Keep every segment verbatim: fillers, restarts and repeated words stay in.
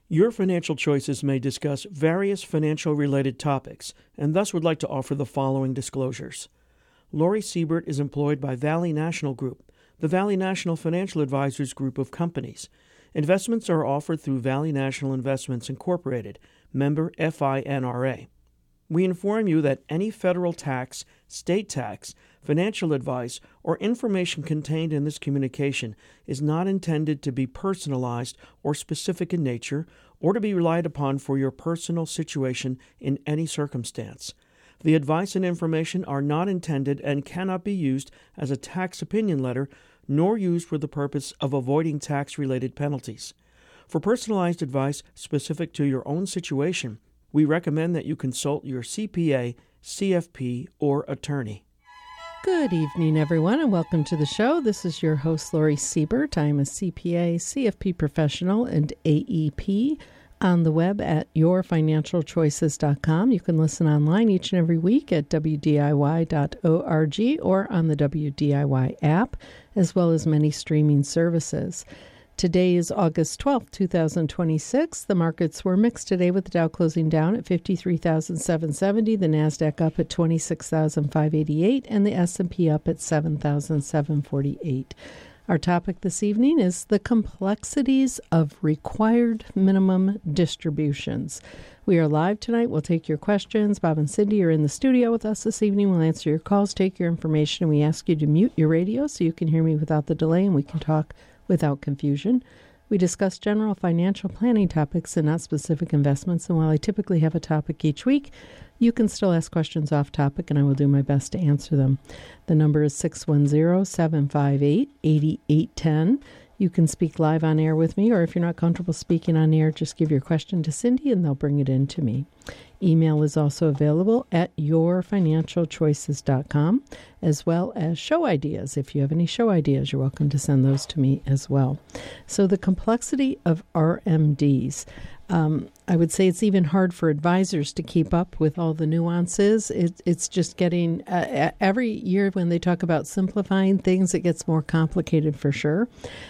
Your Financial Choices may discuss various financial-related topics, and thus would like to offer the following disclosures. Lori Siebert is employed by Valley National Group, the Valley National Financial Advisors group of companies. Investments are offered through Valley National Investments Incorporated, member F I N R A. We inform you that any federal tax, state tax, financial advice, or information contained in this communication is not intended to be personalized or specific in nature or to be relied upon for your personal situation in any circumstance. The advice and information are not intended and cannot be used as a tax opinion letter nor used for the purpose of avoiding tax-related penalties. For personalized advice specific to your own situation, we recommend that you consult your C P A, C F P, or attorney. Good evening, everyone, and welcome to the show. This is your host, Lori Siebert. I am a C P A, C F P professional, and A E P on the web at your financial choices dot com. You can listen online each and every week at w d i y dot org or on the W D I Y app, as well as many streaming services. Today is August twelfth, twenty twenty-six. The markets were mixed today with the Dow closing down at fifty-three thousand seven hundred seventy, the NASDAQ up at twenty-six thousand five hundred eighty-eight, and the S and P up at seven thousand seven hundred forty-eight. Our topic this evening is the complexities of required minimum distributions. We are live tonight. We'll take your questions. Bob and Cindy are in the studio with us this evening. We'll answer your calls, take your information, and we ask you to mute your radio so you can hear me without the delay and we can talk without confusion. We discuss general financial planning topics and not specific investments. And while I typically have a topic each week, you can still ask questions off topic, and I will do my best to answer them. The number is six one zero, seven five eight, eight eight one zero. You can speak live on air with me, or if you're not comfortable speaking on air, just give your question to Cindy and they'll bring it in to me. Email is also available at your financial choices dot com, as well as show ideas. If you have any show ideas, you're welcome to send those to me as well. So the complexity of R M Ds. Um, I would say it's even hard for advisors to keep up with all the nuances. It, it's just getting, uh, every year when they talk about simplifying things, it gets more complicated for sure.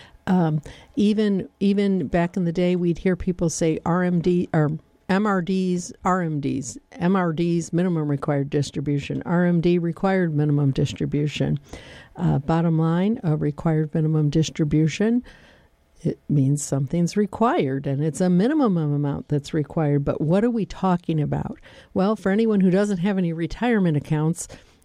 Um, even even back in the day, we'd hear people say R M D or M R Ds, R M Ds, M R Ds, minimum required distribution, R M D, required minimum distribution. Uh, bottom line, a required minimum distribution, it means something's required, and it's a minimum amount that's required. But what are we talking about? Well, for anyone who doesn't have any retirement accounts,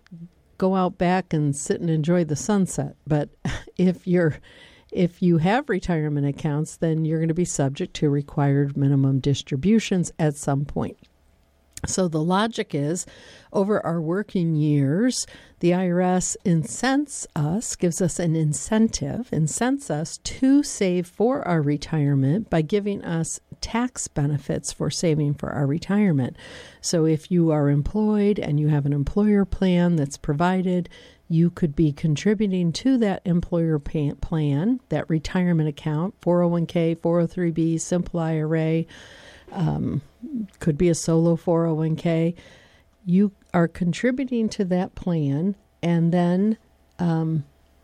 go out back and sit and enjoy the sunset. But if you're If you have retirement accounts, then you're going to be subject to required minimum distributions at some point. So the logic is, over our working years, the I R S incents us, gives us an incentive, incents us to save for our retirement by giving us tax benefits for saving for our retirement. So if you are employed and you have an employer plan that's provided, you could be contributing to that employer plan, that retirement account, four oh one k, four oh three b, simple I R A, um, could be a solo four oh one k. You are contributing to that plan and then um,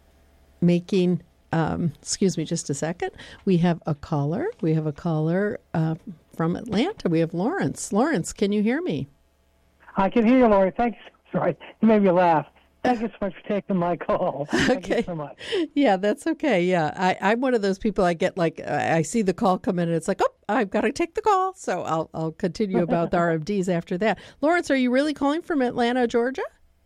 making, um, excuse me just a second, we have a caller. We have a caller uh, from Atlanta. We have Lawrence. Lawrence, can you hear me? I can hear you, Lori. Thank you. Sorry, you made me laugh. Thank you so much for taking my call. Thank okay. you so much. Yeah, that's okay. Yeah, I, I'm one of those people. I get like I see the call come in, and it's like, oh, I've got to take the call. So I'll I'll continue about the R M Ds after that. Lawrence, are you really calling from Atlanta, Georgia?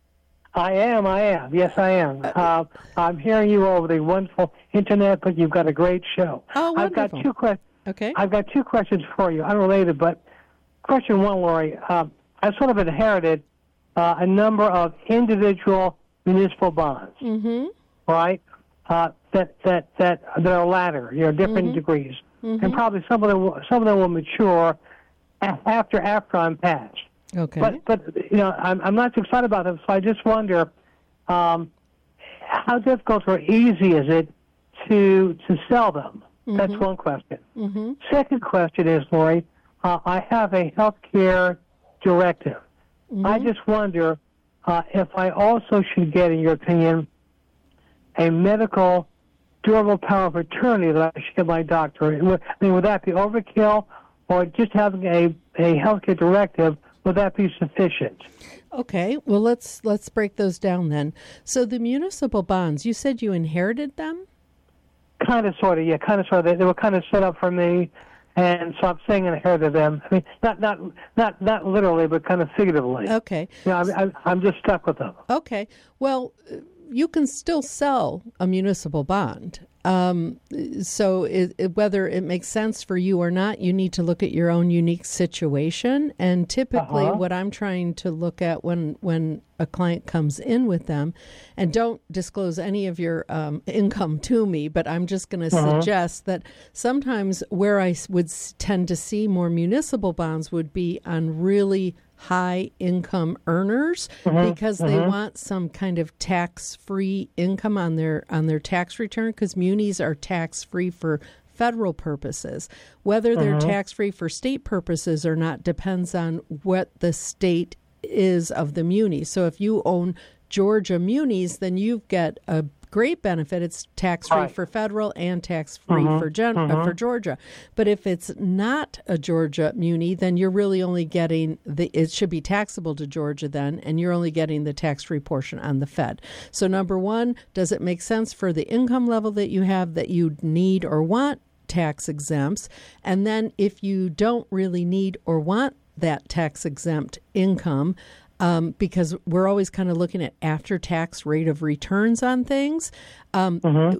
I am. I am. Yes, I am. Uh, I'm hearing you over the wonderful internet, but you've got a great show. Oh, wonderful. I've got two questions. Okay. I've got two questions for you, unrelated. But question one, Lori, uh, I sort of inherited Uh, a number of individual municipal bonds, mm-hmm. right? Uh, that that that that are ladder, you know, different mm-hmm. degrees, mm-hmm. and probably some of them will, some of them will mature a- after after I'm passed. Okay. But but you know, I'm I'm not too excited about them, so I just wonder, um, how difficult or easy is it to to sell them? Mm-hmm. That's one question. Mm-hmm. Second question is, Lori, uh, I have a health care directive. Mm-hmm. I just wonder uh, if I also should get, in your opinion, a medical durable power of attorney that I should get my doctor. I mean, would that be overkill, or just having a, a healthcare directive, would that be sufficient? Okay, well, let's let's break those down then. So the municipal bonds, you said you inherited them? Kind of, sort of, yeah, kind of, sort of. They, they were kind of set up for me, and so I'm saying inherited them. I mean, not not not not literally, but kind of figuratively. Okay. Yeah, I'm, I'm, I'm just stuck with them. Okay. Well, you can still sell a municipal bond. Um, so it, it, whether it makes sense for you or not, you need to look at your own unique situation. And typically Uh-huh. what I'm trying to look at when, when a client comes in with them, and don't disclose any of your um, income to me, but I'm just going to Uh-huh. suggest that sometimes where I s- would s- tend to see more municipal bonds would be on really high income earners, Mm-hmm. because they want some kind of tax-free income on their on their tax return, because munis are tax-free for federal purposes. Whether they're tax-free for state purposes or not depends on what the state is of the muni. So if you own Georgia munis, then you get a great benefit. It's tax-free Right. for federal and tax-free for gen- uh, for Georgia. But if it's not a Georgia muni, then you're really only getting the. It should be taxable to Georgia then, and you're only getting the tax-free portion on the Fed. So number one, does it make sense for the income level that you have that you need or want tax exempts? And then if you don't really need or want that tax exempt income, Um, because we're always kind of looking at after-tax rate of returns on things. Um,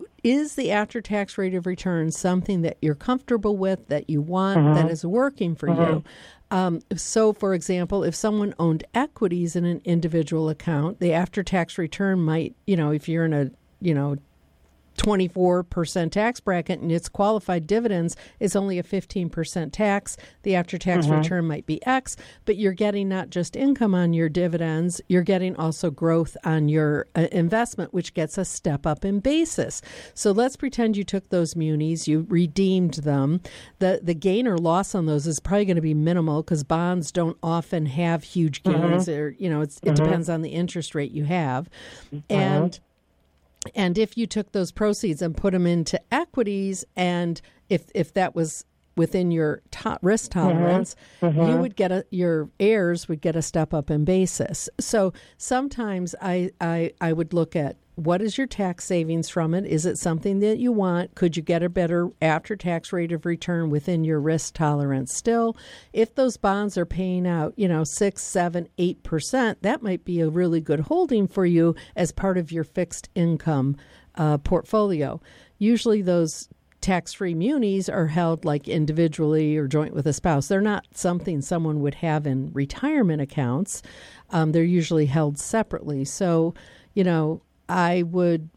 Is the after-tax rate of return something that you're comfortable with, that you want, that is working for you? Um, so, for example, if someone owned equities in an individual account, the after-tax return might, you know, if you're in a, you know, twenty-four percent tax bracket and its qualified dividends is only a fifteen percent tax, the after-tax return might be X, but you're getting not just income on your dividends, you're getting also growth on your uh, investment, which gets a step up in basis. So let's pretend you took those munis, you redeemed them. The the gain or loss on those is probably going to be minimal, because bonds don't often have huge gains, or, you know, it's, it depends on the interest rate you have. And And if you took those proceeds and put them into equities, and if if that was within your to- risk tolerance, you would get a, your heirs would get a step up in basis. So sometimes I, I I would look at, what is your tax savings from it? Is it something that you want? Could you get a better after-tax rate of return within your risk tolerance still? If those bonds are paying out, you know, six, seven, eight percent, that might be a really good holding for you as part of your fixed income uh, portfolio. Usually those tax-free munis are held like individually or joint with a spouse. They're not something someone would have in retirement accounts. Um, they're usually held separately. So, you know, I would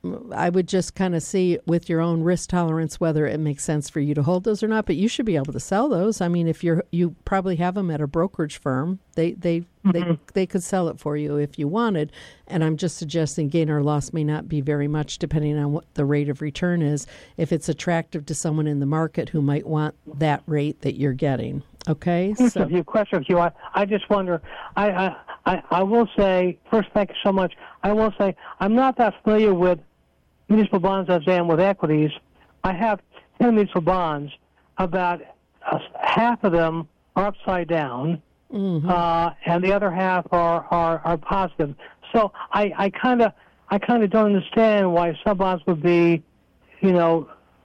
I would just kind of see with your own risk tolerance whether it makes sense for you to hold those or not. But you should be able to sell those. I mean, if you're you probably have them at a brokerage firm, they they mm-hmm. they they could sell it for you if you wanted. And I'm just suggesting gain or loss may not be very much, depending on what the rate of return is. If it's attractive to someone in the market who might want that rate that you're getting. Okay. Here's So a few questions for you. I, I just wonder. I, I I I will say first, thank you so much. I will say I'm not that familiar with municipal bonds as I am with equities. I have ten municipal bonds. About uh, half of them are upside down, mm-hmm. uh, and the other half are, are, are positive. So I, I kind of I kind of don't understand why some bonds would be, you know,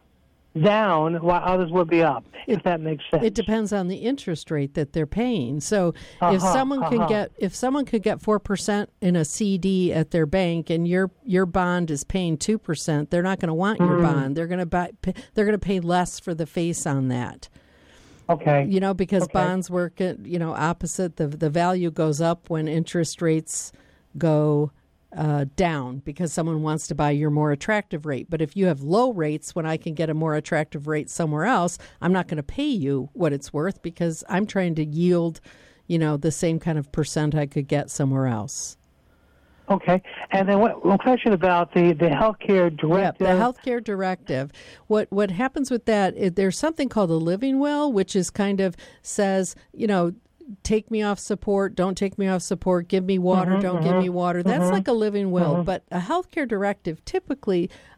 down while others would be up, if that makes sense. It depends on the interest rate that they're paying. So uh-huh, if someone uh-huh. can get if someone could get four percent in a C D at their bank, and your your bond is paying two percent, they're not going to want your mm-hmm. bond. They're going to buy they're going to pay less for the face on that. Okay. You know, because okay. bonds work at, you know, opposite. The the value goes up when interest rates go Uh, down, because someone wants to buy your more attractive rate. But if you have low rates, when I can get a more attractive rate somewhere else, I'm not going to pay you what it's worth, because I'm trying to yield, you know, the same kind of percent I could get somewhere else. Okay. And then what, one question about the, the healthcare directive. Yep, the healthcare directive. What what happens with that, is there's something called a living will, which is kind of says, you know, take me off support, don't take me off support, give me water, mm-hmm, don't mm-hmm, give me water. That's mm-hmm, like a living will. mm-hmm. But a healthcare directive, typically,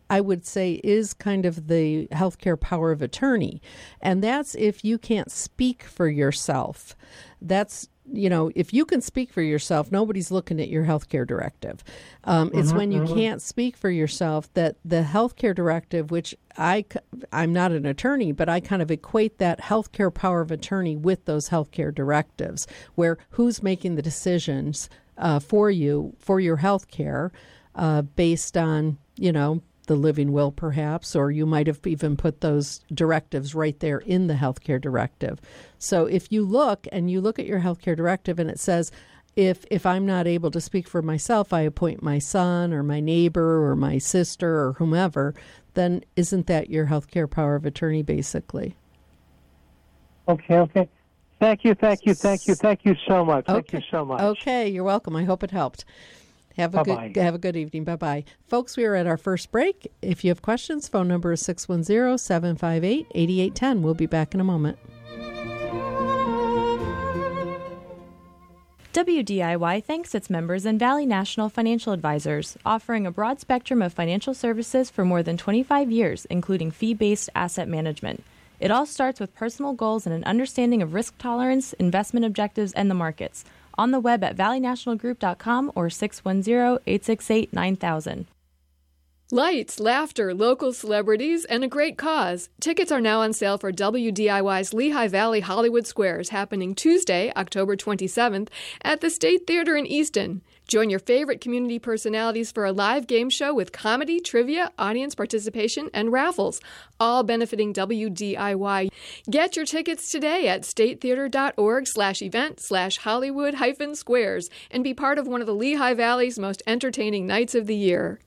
I would say, is kind of the healthcare power of attorney. And that's if you can't speak for yourself. That's, you know, if you can speak for yourself, nobody's looking at your healthcare directive. Um, mm-hmm, it's when you mm-hmm. can't speak for yourself that the healthcare directive, which I, I'm not an attorney, but I kind of equate that healthcare power of attorney with those healthcare directives, where who's making the decisions uh, for you, for your healthcare, uh, based on, you know, the living will perhaps, or you might have even put those directives right there in the healthcare directive. So if you look and you look at your healthcare directive and it says, if if I'm not able to speak for myself, I appoint my son or my neighbor or my sister or whomever, then isn't that your healthcare power of attorney basically? Okay, okay. Thank you, thank you, thank you, thank you so much. Okay. Thank you so much. Okay, you're welcome. I hope it helped. Have a Bye-bye. good have a good evening. Bye-bye. Folks, we are at our first break. If you have questions, phone number is six one zero, seven five eight, eight eight one zero. We'll be back in a moment. W D I Y thanks its members and Valley National Financial Advisors, offering a broad spectrum of financial services for more than twenty-five years, including fee-based asset management. It all starts with personal goals and an understanding of risk tolerance, investment objectives, and the markets. On the web at valley national group dot com or six one zero, eight six eight, nine thousand. Lights, laughter, local celebrities, and a great cause. Tickets are now on sale for W D I Y's Lehigh Valley Hollywood Squares, happening Tuesday, October twenty-seventh, at the State Theater in Easton. Join your favorite community personalities for a live game show with comedy, trivia, audience participation, and raffles, all benefiting W D I Y. Get your tickets today at statetheater.org slash event slash Hollywood hyphen squares and be part of one of the Lehigh Valley's most entertaining nights of the year.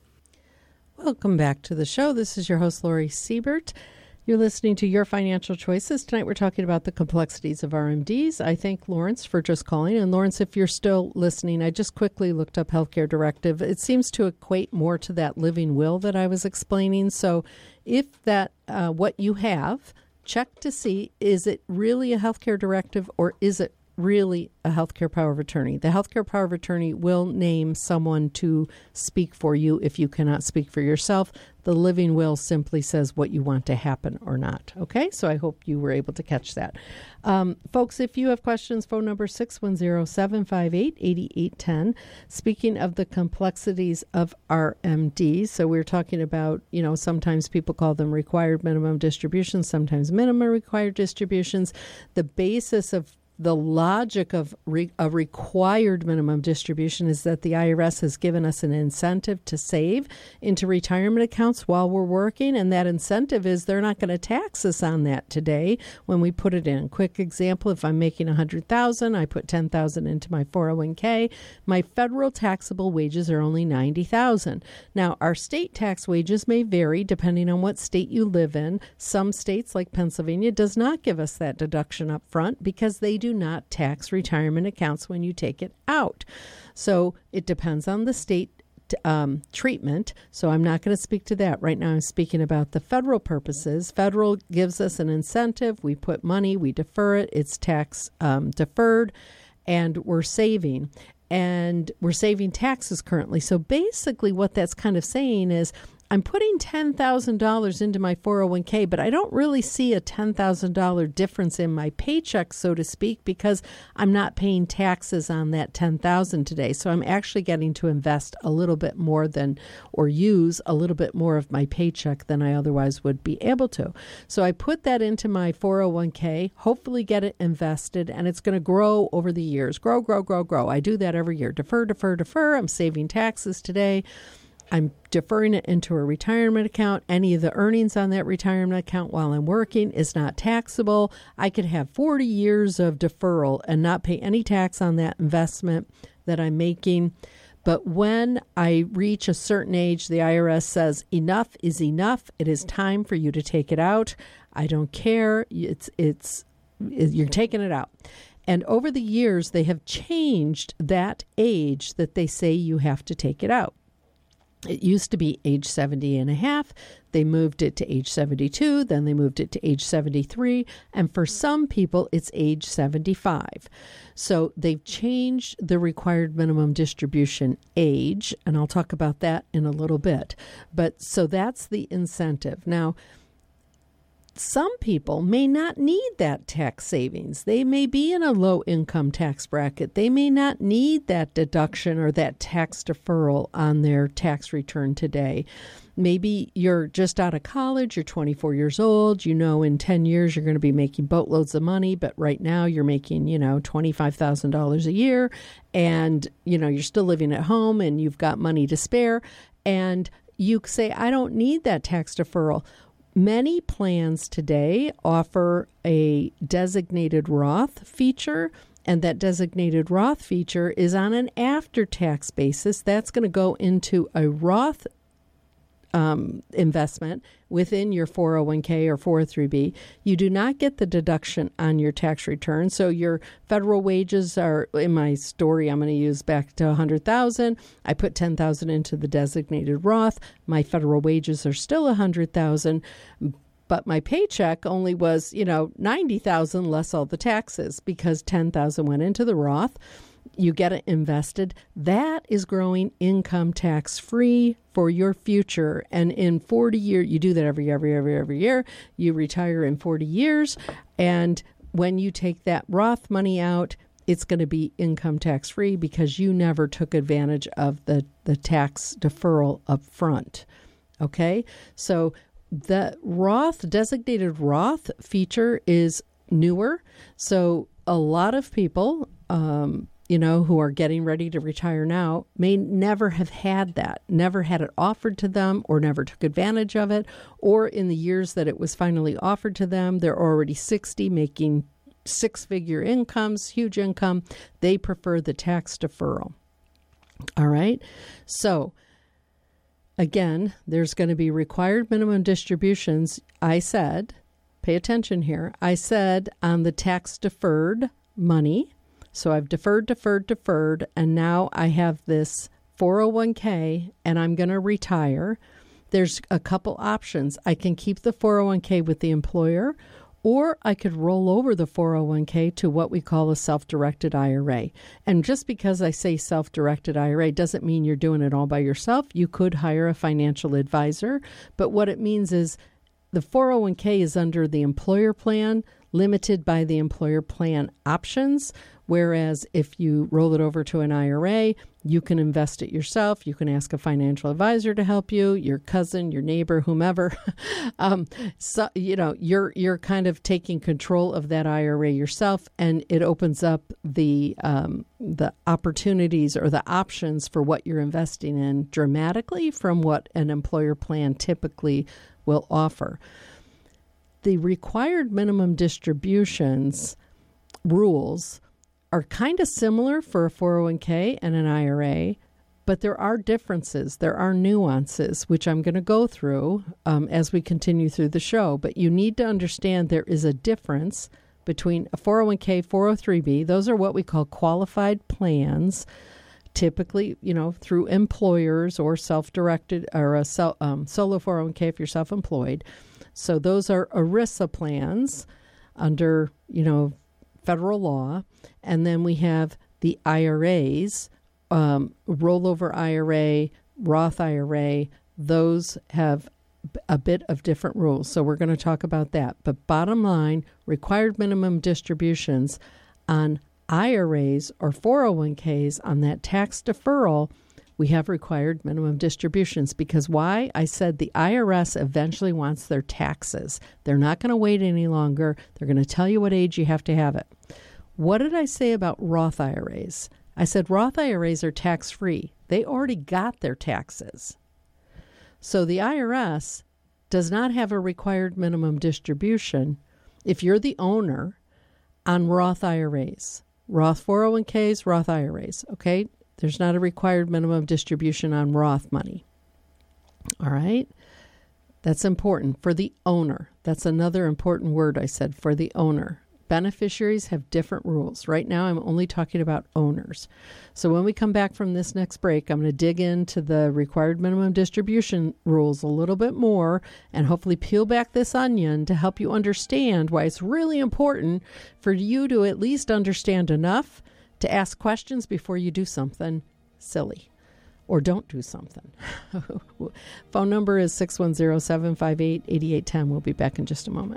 Welcome back to the show. This is your host, Lori Siebert. You're listening to Your Financial Choices. Tonight we're talking about the complexities of R M Ds. I thank Lawrence for just calling. And Lawrence, if you're still listening, I just quickly looked up healthcare directive. It seems to equate more to that living will that I was explaining. So if that uh, what you have, check to see, is it really a healthcare directive or is it really a healthcare power of attorney? The healthcare power of attorney will name someone to speak for you if you cannot speak for yourself. The living will simply says what you want to happen or not. Okay, so I hope you were able to catch that. Um, folks, if you have questions, phone number six one zero, seven five eight, eight eight one zero. Speaking of the complexities of R M Ds, so we're talking about, you know, sometimes people call them required minimum distributions, sometimes minimum required distributions. The basis of the logic of re- a required minimum distribution is that the I R S has given us an incentive to save into retirement accounts while we're working, and that incentive is they're not going to tax us on that today when we put it in. Quick example, if I'm making one hundred thousand dollars, I put ten thousand dollars into my four oh one k, my federal taxable wages are only ninety thousand dollars. Now, our state tax wages may vary depending on what state you live in. Some states, like Pennsylvania, does not give us that deduction up front because they do not tax retirement accounts when you take it out. So it depends on the state um, treatment. So I'm not going to speak to that. Right now I'm speaking about the federal purposes. Federal gives us an incentive. We put money, we defer it. It's tax um, deferred, and we're saving. And we're saving taxes currently. So basically what that's kind of saying is I'm putting ten thousand dollars into my four oh one k, but I don't really see a ten thousand dollars difference in my paycheck, so to speak, because I'm not paying taxes on that ten thousand dollars today. So I'm actually getting to invest a little bit more than, or use a little bit more of my paycheck than I otherwise would be able to. So I put that into my four oh one k, hopefully get it invested, and it's going to grow over the years. Grow, grow, grow, grow. I do that every year. Defer, defer, defer. I'm saving taxes today. I'm deferring it into a retirement account. Any of the earnings on that retirement account while I'm working is not taxable. I could have forty years of deferral and not pay any tax on that investment that I'm making. But when I reach a certain age, the I R S says enough is enough. It is time for you to take it out. I don't care. It's it's you're taking it out. And over the years, they have changed that age that they say you have to take it out. It used to be age seventy and a half. They moved it to age seventy-two. Then they moved it to age seventy-three. And for some people, it's age seventy-five. So they've changed the required minimum distribution age. And I'll talk about that in a little bit. But so that's the incentive. Now, some people may not need that tax savings. They may be in a low income tax bracket. They may not need that deduction or that tax deferral on their tax return today. Maybe you're just out of college, you're twenty-four years old, you know in ten years you're going to be making boatloads of money, but right now you're making, you know, twenty-five thousand dollars a year, and, you know, you're still living at home and you've got money to spare, and you say, I don't need that tax deferral. Many plans today offer a designated Roth feature, and that designated Roth feature is on an after-tax basis. That's going to go into a Roth um, investment within your four oh one k or four oh three b. You do not get the deduction on your tax return. So your federal wages are, in my story, I'm going to use back to one hundred thousand dollars. I put ten thousand dollars into the designated Roth. My federal wages are still one hundred thousand dollars. But my paycheck only was, you know, ninety thousand dollars less all the taxes because ten thousand dollars went into the Roth. You get it invested. That is growing income tax free for your future. And in forty years, you do that every, every, every, every year. You retire in forty years. And when you take that Roth money out, it's going to be income tax free because you never took advantage of the, the tax deferral up front. Okay. So the Roth, designated Roth feature is newer. So a lot of people, um, you know, who are getting ready to retire now may never have had that, never had it offered to them or never took advantage of it. Or in the years that it was finally offered to them, they're already sixty, making six-figure incomes, huge income. They prefer the tax deferral. All right. So again, there's going to be required minimum distributions. I said, pay attention here. I said on the tax deferred money. So I've deferred, deferred, deferred, and now I have this four oh one k and I'm going to retire. There's a couple options. I can keep the four oh one k with the employer, or I could roll over the four oh one k to what we call a self-directed I R A. And just because I say self-directed I R A doesn't mean you're doing it all by yourself. You could hire a financial advisor, but what it means is the four oh one k is under the employer plan, limited by the employer plan options. Whereas if you roll it over to an I R A, you can invest it yourself. You can ask a financial advisor to help you, your cousin, your neighbor, whomever. um, so, you know, you're you're kind of taking control of that I R A yourself, and it opens up the um, the opportunities or the options for what you're investing in dramatically from what an employer plan typically will offer. The required minimum distributions rules are kind of similar for a four oh one k and an I R A, but there are differences. There are nuances, which I'm going to go through um, as we continue through the show. But you need to understand there is a difference between a four oh one k, four oh three b. Those are what we call qualified plans, typically, you know, through employers or self-directed or a self, um, solo four oh one k if you're self-employed. So those are ERISA plans under, you know, federal law. And then we have the I R As, um, rollover I R A, Roth I R A. Those have a bit of different rules. So we're going to talk about that. But bottom line, required minimum distributions on I R As or four oh one k's on that tax deferral, we have required minimum distributions. Because why? I said the I R S eventually wants their taxes. They're not going to wait any longer. They're going to tell you what age you have to have it. What did I say about Roth I R As? I said Roth I R As are tax-free. They already got their taxes. So the I R S does not have a required minimum distribution if you're the owner on Roth I R As. Roth four oh one k's, Roth I R As, okay? There's not a required minimum distribution on Roth money. All right? That's important for the owner. That's another important word I said, for the owner. Beneficiaries have different rules. Right now, I'm only talking about owners. So when we come back from this next break, I'm going to dig into the required minimum distribution rules a little bit more and hopefully peel back this onion to help you understand why it's really important for you to at least understand enough to ask questions before you do something silly. Or don't do something. Phone number is six one zero, seven five eight, eight eight one zero. We'll be back in just a moment.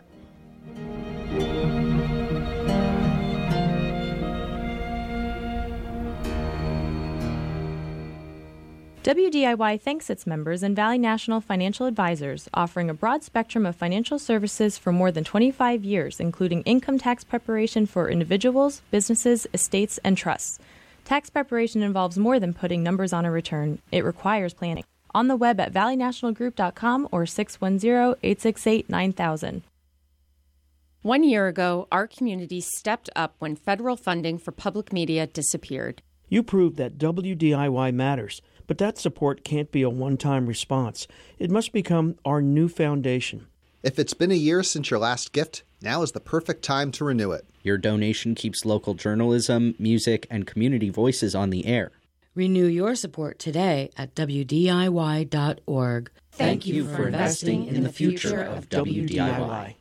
W D I Y thanks its members and Valley National Financial Advisors, offering a broad spectrum of financial services for more than twenty-five years, including income tax preparation for individuals, businesses, estates, and trusts. Tax preparation involves more than putting numbers on a return. It requires planning. On the web at valley national group dot com or six one zero, eight six eight, nine thousand. One year ago, our community stepped up when federal funding for public media disappeared. You proved that W D I Y matters, but that support can't be a one-time response. It must become our new foundation. If it's been a year since your last gift, now is the perfect time to renew it. Your donation keeps local journalism, music, and community voices on the air. Renew your support today at W D I Y dot org. Thank you for investing in the future of W D I Y.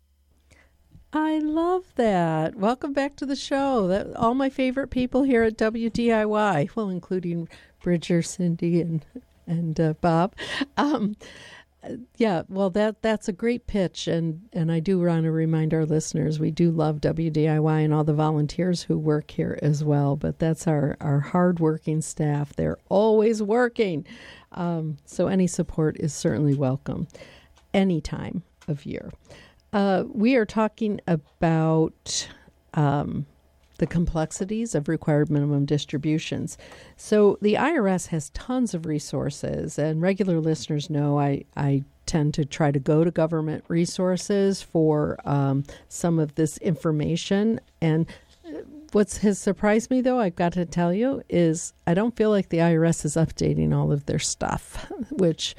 I love that. Welcome back to the show. That, all my favorite people here at W D I Y, well, including Bridger, Cindy, and and uh, Bob. Um, yeah, well, that that's a great pitch, and, and I do want to remind our listeners, we do love W D I Y and all the volunteers who work here as well, but that's our, our hardworking staff. They're always working. Um, so any support is certainly welcome any time of year. Uh, we are talking about um, the complexities of required minimum distributions. So the I R S has tons of resources, and regular listeners know I, I tend to try to go to government resources for um, some of this information. And what has surprised me, though, I've got to tell you, is I don't feel like the I R S is updating all of their stuff, which...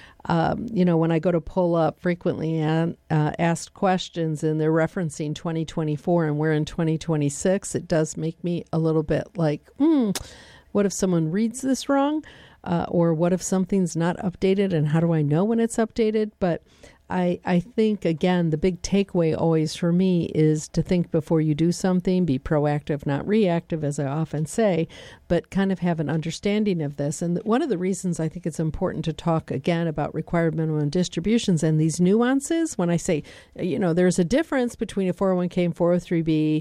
Um, you know, when I go to pull up frequently an, uh, asked questions and they're referencing twenty twenty-four and we're in twenty twenty-six, it does make me a little bit like, hmm, what if someone reads this wrong? Uh, or what if something's not updated and how do I know when it's updated? But I, I think, again, the big takeaway always for me is to think before you do something, be proactive, not reactive, as I often say, but kind of have an understanding of this. And one of the reasons I think it's important to talk again about required minimum distributions and these nuances, when I say, you know, there's a difference between a four oh one k and four oh three b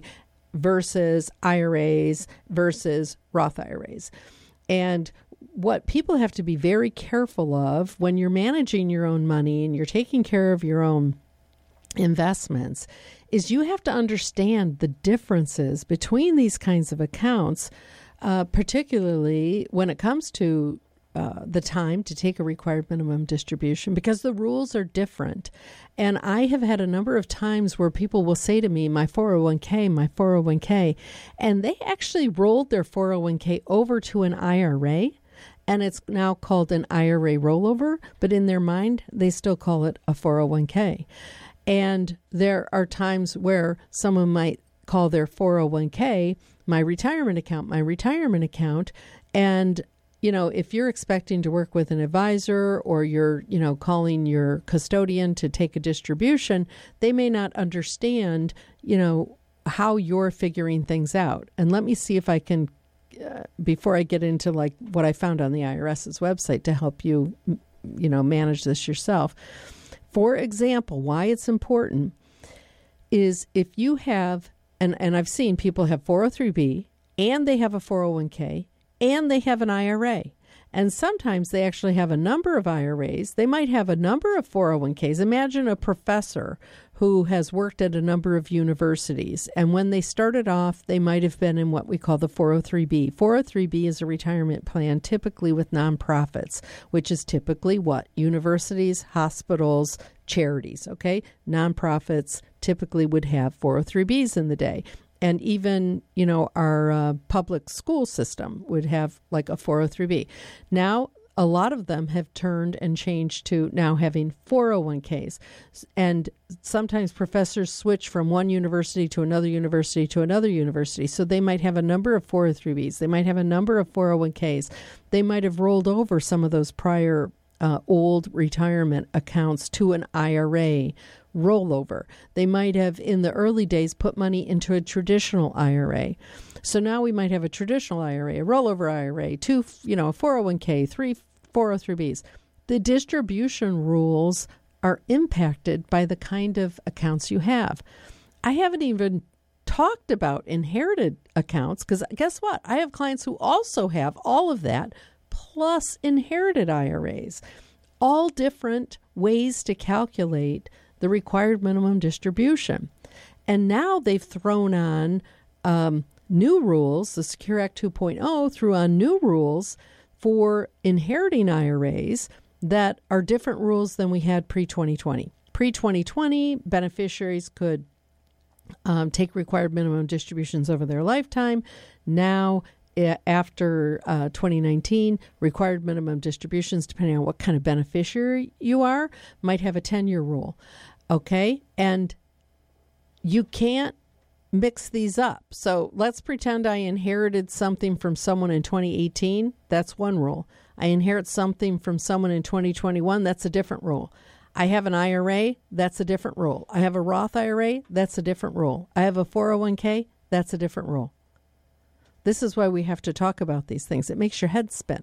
versus I R As versus Roth I R As. And what people have to be very careful of when you're managing your own money and you're taking care of your own investments is you have to understand the differences between these kinds of accounts, uh, particularly when it comes to uh, the time to take a required minimum distribution, because the rules are different. And I have had a number of times where people will say to me, my four oh one k, my four oh one k, and they actually rolled their four oh one k over to an I R A. And it's now called an I R A rollover, but in their mind, they still call it a four oh one k. And there are times where someone might call their four oh one k my retirement account, my retirement account. And, you know, if you're expecting to work with an advisor or you're, you know, calling your custodian to take a distribution, they may not understand, you know, how you're figuring things out. And let me see if I can Uh, before I get into like what I found on the IRS's website to help you, you know, manage this yourself. For example, why it's important is if you have, and, and I've seen people have four oh three b and they have a four oh one k and they have an I R A. And sometimes they actually have a number of I R As. They might have a number of four oh one k's. Imagine a professor who has worked at a number of universities. And when they started off, they might have been in what we call the four oh three b. four oh three b is a retirement plan typically with nonprofits, which is typically what? Universities, hospitals, charities, okay? Nonprofits typically would have four oh three b's in the day. And even, you know, our uh, public school system would have like a four oh three b. Now, a lot of them have turned and changed to now having four oh one k's. And sometimes professors switch from one university to another university to another university. So they might have a number of four oh three b's. They might have a number of four oh one k's. They might have rolled over some of those prior uh, old retirement accounts to an I R A rollover. They might have, in the early days, put money into a traditional I R A. So now we might have a traditional I R A, a rollover I R A, two, you know, a four oh one k, three four oh three b's. The distribution rules are impacted by the kind of accounts you have. I haven't even talked about inherited accounts, because guess what? I have clients who also have all of that plus inherited I R As. All different ways to calculate the required minimum distribution. And now they've thrown on um, new rules. The Secure Act two point oh threw on new rules for inheriting I R As that are different rules than we had pre twenty twenty. Pre twenty twenty, beneficiaries could um, take required minimum distributions over their lifetime. Now, after uh, twenty nineteen, required minimum distributions, depending on what kind of beneficiary you are, might have a ten-year rule. Okay? And you can't mix these up. So let's pretend I inherited something from someone in twenty eighteen. That's one rule. I inherit something from someone in twenty twenty-one. That's a different rule. I have an I R A. That's a different rule. I have a Roth I R A. That's a different rule. I have a four oh one k. That's a different rule. This is why we have to talk about these things. It makes your head spin.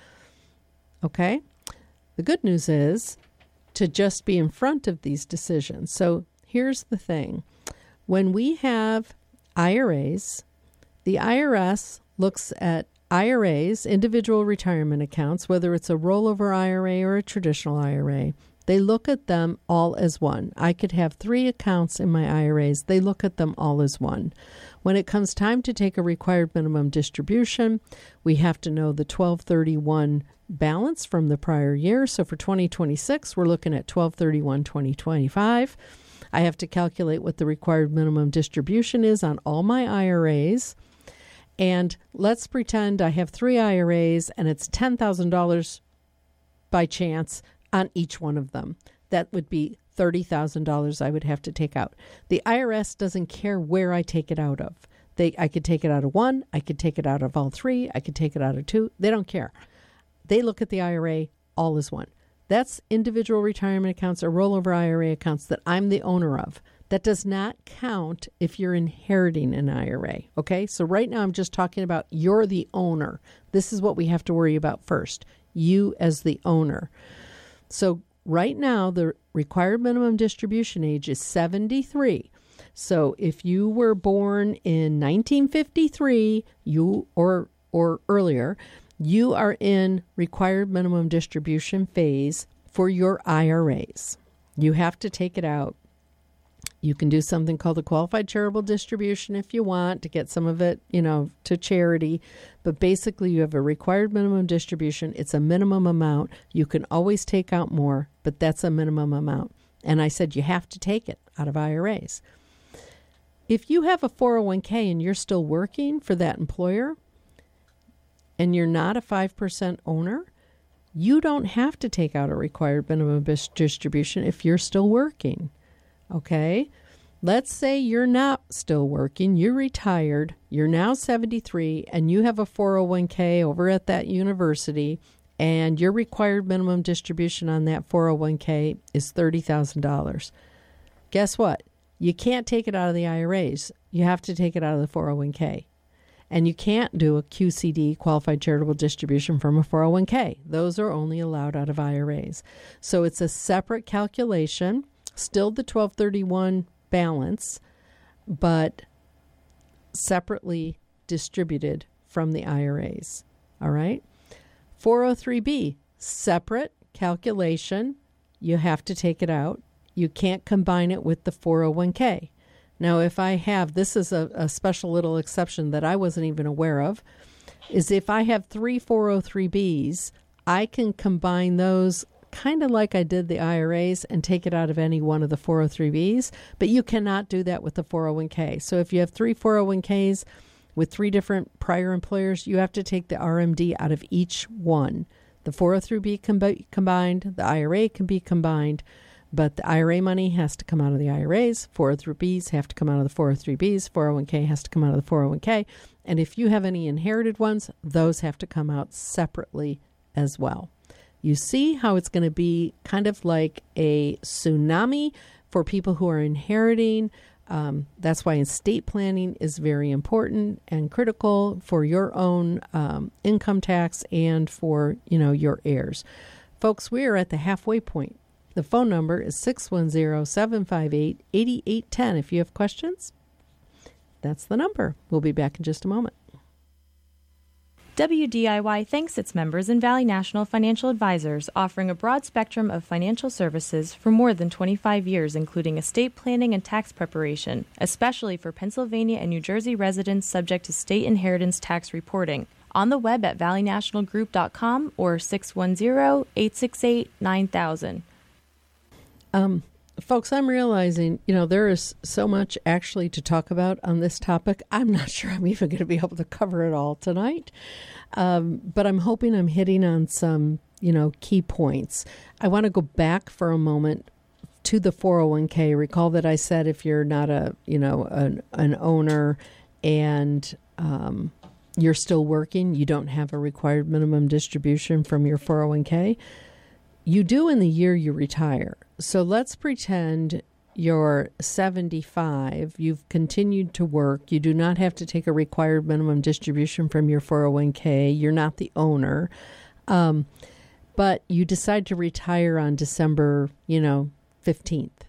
Okay? The good news is to just be in front of these decisions. So here's the thing. When we have I R As, the I R S looks at I R As, individual retirement accounts, whether it's a rollover I R A or a traditional I R A. They look at them all as one. I could have three accounts in my I R As. They look at them all as one. When it comes time to take a required minimum distribution, we have to know the twelve thirty-one balance from the prior year. So for twenty twenty-six, we're looking at twelve thirty-one twenty twenty-five. I have to calculate what the required minimum distribution is on all my I R As. And let's pretend I have three I R As and it's ten thousand dollars by chance on each one of them. That would be thirty thousand dollars I would have to take out. The I R S doesn't care where I take it out of. They, I could take it out of one. I could take it out of all three. I could take it out of two. They don't care. They look at the I R A all as one. That's individual retirement accounts or rollover I R A accounts that I'm the owner of. That does not count if you're inheriting an I R A. Okay? So right now I'm just talking about you're the owner. This is what we have to worry about first. You as the owner. So right now, the required minimum distribution age is seventy-three. So if you were born in nineteen fifty-three, you or or earlier, you are in required minimum distribution phase for your I R As. You have to take it out. You can do something called a qualified charitable distribution if you want to get some of it, you know, to charity. But basically, you have a required minimum distribution. It's a minimum amount. You can always take out more, but that's a minimum amount. And I said you have to take it out of I R As. If you have a four oh one k and you're still working for that employer and you're not a five percent owner, you don't have to take out a required minimum distribution if you're still working. Okay, let's say you're not still working, you're retired, you're now seventy-three, and you have a four oh one k over at that university, and your required minimum distribution on that four oh one k is thirty thousand dollars. Guess what? You can't take it out of the I R As. You have to take it out of the four oh one k. And you can't do a Q C D, qualified charitable distribution, from a four oh one k. Those are only allowed out of I R As. So it's a separate calculation. Still the twelve thirty-one balance, but separately distributed from the I R As. All right? four oh three b, separate calculation. You have to take it out. You can't combine it with the four oh one k. Now, if I have, this is a, a special little exception that I wasn't even aware of, is if I have three four oh three b's, I can combine those kind of like I did the I R As and take it out of any one of the four oh three b's, but you cannot do that with the four oh one k. So if you have three four oh one k's with three different prior employers, you have to take the R M D out of each one. The four oh three B can be combined, the I R A can be combined, but the I R A money has to come out of the I R As, four oh three Bs have to come out of the four oh three Bs, four oh one K has to come out of the four oh one K, and if you have any inherited ones, those have to come out separately as well. You see how it's going to be kind of like a tsunami for people who are inheriting. Um, that's why estate planning is very important and critical for your own um, income tax and for, you know, your heirs. Folks, we are at the halfway point. The phone number is six one zero, seven five eight, eight eight one zero. If you have questions, that's the number. We'll be back in just a moment. W D I Y thanks its members and Valley National Financial Advisors, offering a broad spectrum of financial services for more than twenty-five years, including estate planning and tax preparation, especially for Pennsylvania and New Jersey residents subject to state inheritance tax reporting. On the web at valley national group dot com or six one zero, eight six eight, nine thousand. Um, folks, I'm realizing, you know, there is so much actually to talk about on this topic. I'm not sure I'm even going to be able to cover it all tonight. Um, but I'm hoping I'm hitting on some, you know, key points. I want to go back for a moment to the four oh one K. Recall that I said if you're not a, you know, an, an owner and um, you're still working, you don't have a required minimum distribution from your four oh one K. You do in the year you retire. So let's pretend you're seventy-five, you've continued to work, you do not have to take a required minimum distribution from your four oh one K, you're not the owner, um, but you decide to retire on December, you know, fifteenth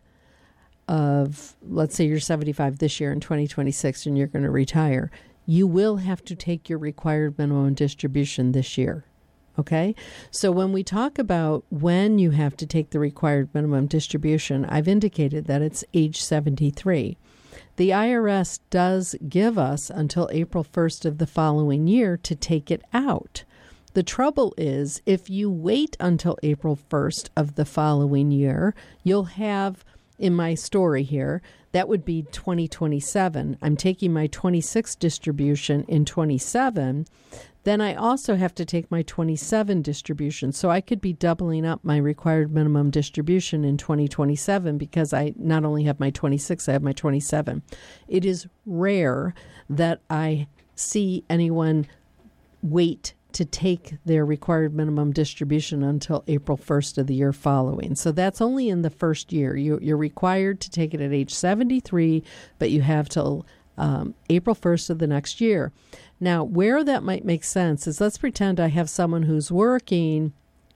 of, let's say you're seventy-five this year in twenty twenty-six and you're going to retire. You will have to take your required minimum distribution this year. Okay, so when we talk about when you have to take the required minimum distribution, I've indicated that it's age seventy-three. The I R S does give us until April first of the following year to take it out. The trouble is, if you wait until April first of the following year, you'll have, in my story here, that would be twenty twenty-seven. I'm taking my twenty-six distribution in twenty-seven. Then I also have to take my twenty-seven distribution. So I could be doubling up my required minimum distribution in twenty twenty-seven because I not only have my twenty-six, I have my twenty-seven. It is rare that I see anyone wait to take their required minimum distribution until April first of the year following. So that's only in the first year. You, you're required to take it at age seventy-three, but you have till um, April first of the next year. Now, where that might make sense is, let's pretend I have someone who's working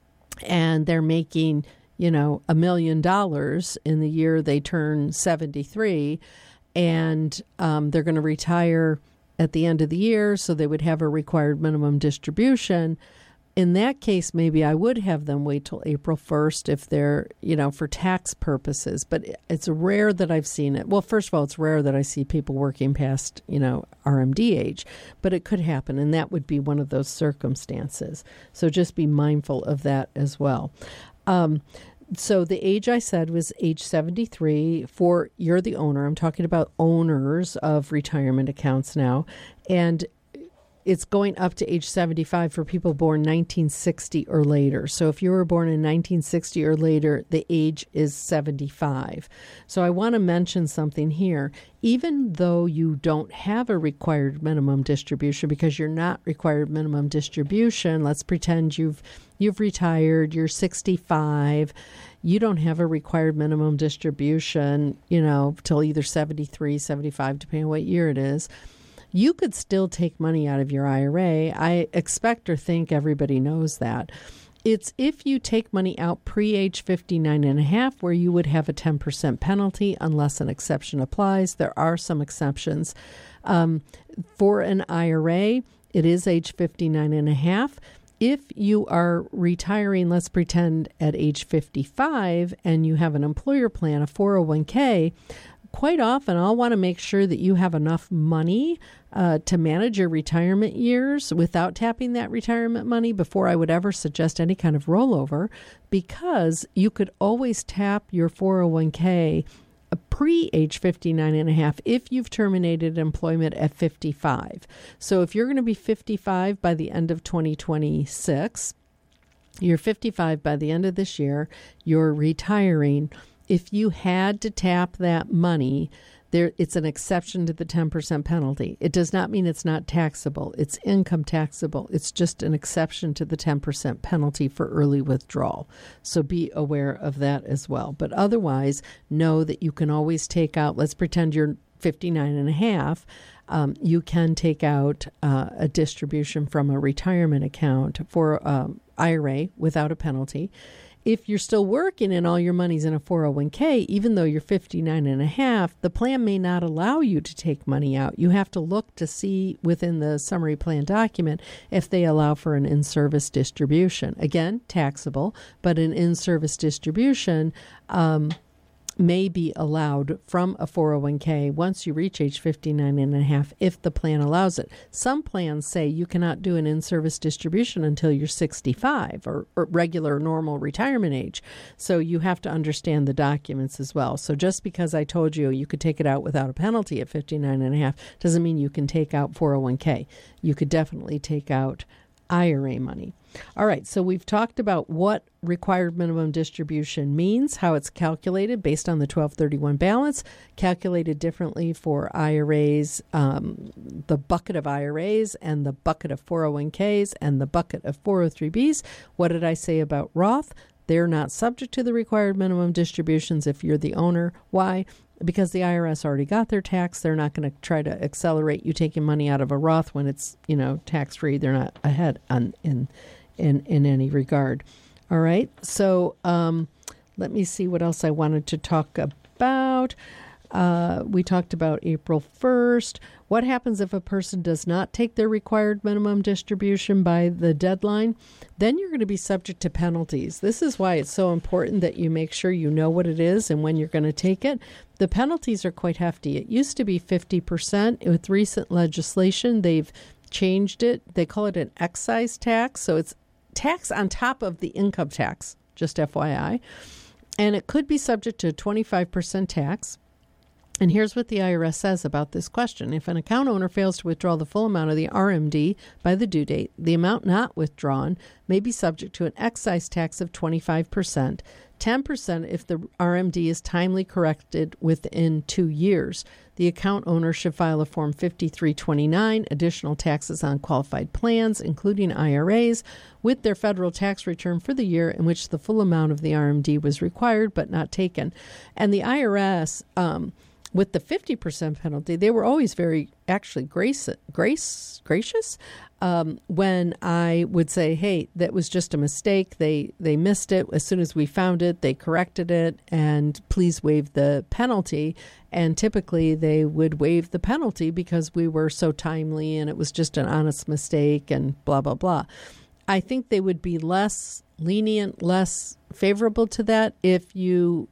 and they're making, you know, a million dollars in the year they turn seventy-three, and um, they're going to retire at the end of the year, so they would have a required minimum distribution. In that case, maybe I would have them wait till April first if they're, you know, for tax purposes. But it's rare that I've seen it. Well, first of all, it's rare that I see people working past, you know, R M D age. But it could happen, and that would be one of those circumstances. So just be mindful of that as well. Um, so the age I said was age seventy-three for, you're the owner. I'm talking about owners of retirement accounts now. And it's going up to age seventy-five for people born nineteen sixty or later. So if you were born in nineteen sixty or later, the age is seventy-five. So I want to mention something here. Even though you don't have a required minimum distribution, because you're not required minimum distribution, let's pretend you've you've retired, you're sixty-five, you don't have a required minimum distribution, you know, till either seventy-three, seventy-five, depending on what year it is. You could still take money out of your I R A. I expect or think everybody knows that. It's if you take money out pre-age fifty-nine and a half, where you would have a ten percent penalty unless an exception applies. There are some exceptions. Um, for an I R A, it is age fifty-nine and a half. If you are retiring, let's pretend at age fifty-five, and you have an employer plan, a four oh one K, quite often I'll want to make sure that you have enough money uh, to manage your retirement years without tapping that retirement money before I would ever suggest any kind of rollover, because you could always tap your four oh one K pre-age fifty-nine and a half if you've terminated employment at fifty-five. So if you're going to be fifty-five by the end of twenty twenty-six, You're fifty-five by the end of this year. You're retiring. If you had to tap that money, there it's an exception to the ten percent penalty. It does not mean it's not taxable. It's income taxable. It's just an exception to the ten percent penalty for early withdrawal. So be aware of that as well. But otherwise, know that you can always take out, let's pretend you're fifty-nine and a half. Um, you can take out uh, a distribution from a retirement account for um, I R A without a penalty. If you're still working and all your money's in a four oh one k, even though you're fifty-nine and a half, the plan may not allow you to take money out. You have to look to see within the summary plan document if they allow for an in-service distribution. Again, taxable, but an in-service distribution um, may be allowed from a four oh one k once you reach age fifty-nine and a half if the plan allows it. Some plans say you cannot do an in-service distribution until you're sixty-five or, or regular normal retirement age. So you have to understand the documents as well. So just because I told you you could take it out without a penalty at fifty-nine and a half doesn't mean you can take out four oh one k. You could definitely take out I R A money. All right, so we've talked about what required minimum distribution means, how it's calculated based on the twelve thirty-one balance, calculated differently for I R As, um, the bucket of I R As and the bucket of four oh one k's and the bucket of four oh three b's. What did I say about Roth? They're not subject to the required minimum distributions if you're the owner. Why? Because the I R S already got their tax. They're not going to try to accelerate you taking money out of a Roth when it's, you know, tax-free. They're not ahead on in in in any regard. All right. So um, let me see what else I wanted to talk about. Uh, we talked about April first. What happens if a person does not take their required minimum distribution by the deadline? Then you're going to be subject to penalties. This is why it's so important that you make sure you know what it is and when you're going to take it. The penalties are quite hefty. It used to be fifty percent. With recent legislation, they've changed it. They call it an excise tax. So it's tax on top of the income tax, just F Y I. And it could be subject to a twenty-five percent tax. And here's what the I R S says about this question. If an account owner fails to withdraw the full amount of the R M D by the due date, the amount not withdrawn may be subject to an excise tax of twenty-five percent, ten percent if the R M D is timely corrected within two years. The account owner should file a Form fifty-three twenty-nine, additional taxes on qualified plans, including I R As, with their federal tax return for the year in which the full amount of the R M D was required but not taken. And the I R S... Um, with the fifty percent penalty, they were always very actually grace, grace, gracious um, when I would say, hey, that was just a mistake. They they missed it. As soon as we found it, they corrected it, and please waive the penalty. And typically they would waive the penalty because we were so timely and it was just an honest mistake and blah, blah, blah. I think they would be less lenient, less favorable to that if you